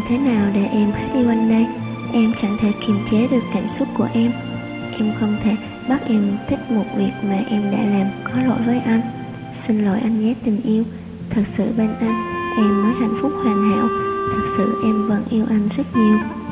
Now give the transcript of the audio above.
thế nào để em hết yêu anh đây? Em chẳng thể kiềm chế được cảm xúc của em. Em không thể bắt em thích một việc mà em đã làm có lỗi với anh. Xin lỗi anh nhé tình yêu. Thật sự bên anh, em mới hạnh phúc hoàn hảo. Thật sự em vẫn yêu anh rất nhiều.